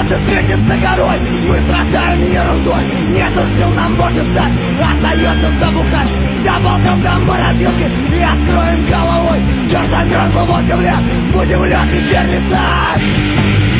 солнце светится горой, мы страдаем ерундой. Нету сил нам больше стать, остается забухать. Доползем до морозилки и откроем головой. Черт замерзла, водка в лес, будем лед теперь летать.